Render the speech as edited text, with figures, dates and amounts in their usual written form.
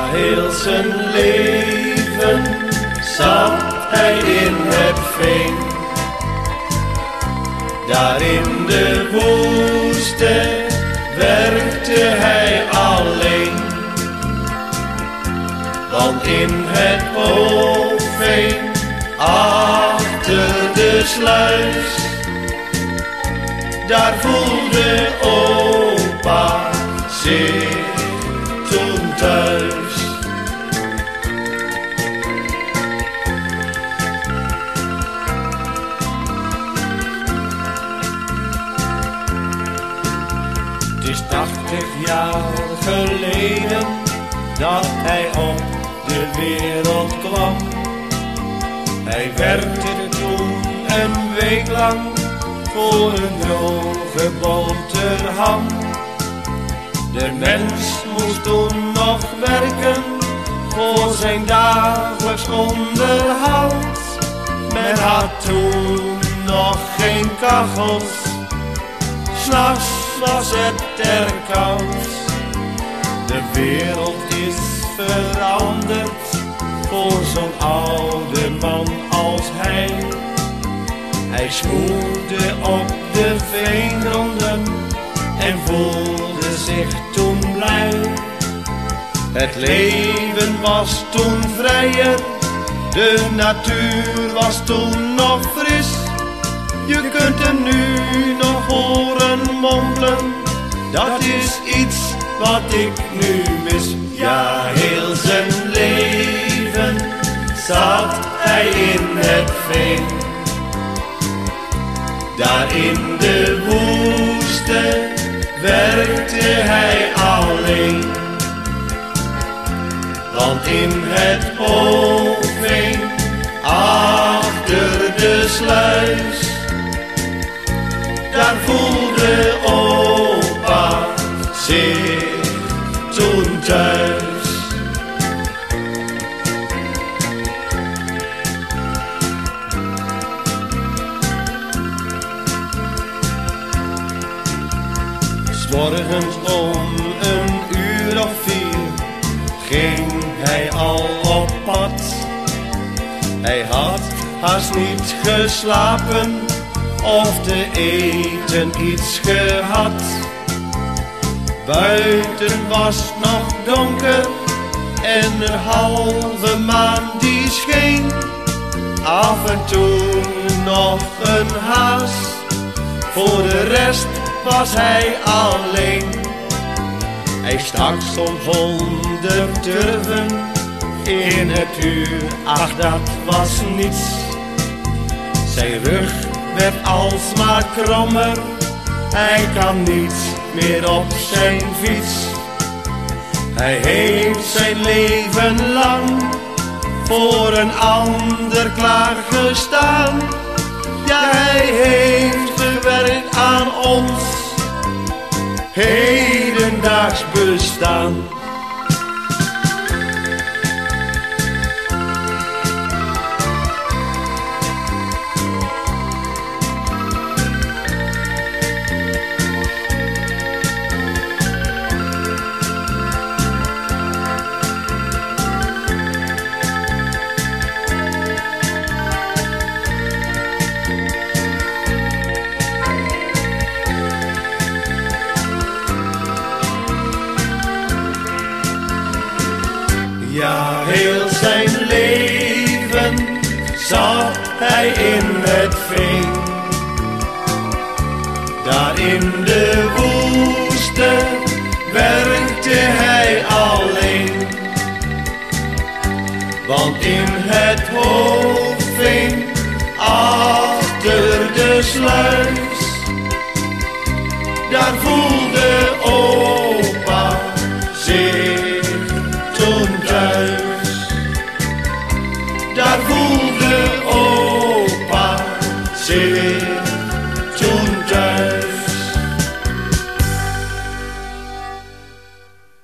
heel zijn leven zat hij in het veen. Daar in de woestijn werkte hij alleen. Want in het hoofdveen, achter de sluis, daar voelde opa zich toen thuis. Het is 80 jaar geleden dat hij op de wereld kwam. Hij werkte toen een week lang voor een droge boterham. De mens moest toen nog werken voor zijn dagelijks onderhoud. Men had toen nog geen kachels, 's nachts was het er koud. De wereld is veranderd voor zo'n oude man als hij. Hij spoelde op de veengronden en voelde zich toen blij. Het leven was toen vrijer, de natuur was toen nog fris. Je kunt hem nu nog horen mompelen, dat is iets wat ik nu mis. Ja, heel zijn leven zat hij in het veen. Daar in de woestijn werkte hij alleen. Want in het hoofdveen, achter de sluis, daar voelde opa zich toen thuis. Morgens om een uur of 4 ging hij al op pad. Hij had haast niet geslapen of te eten iets gehad. Buiten was nog donker en een halve maan die scheen. Af en toe nog een haas, voor de rest was hij alleen. Hij stak soms 100 turven in het uur, ach dat was niets. Zijn rug werd alsmaar krommer, hij kan niet meer op zijn fiets. Hij heeft zijn leven lang voor een ander klaargestaan. Ja, hij heeft gewerkt aan ons hedendaags bestaan. Ja, heel zijn leven zat hij in het veen. Daar in de woestijn werkte hij alleen. Want in het hoofdveen, achter de sluis, daar voelde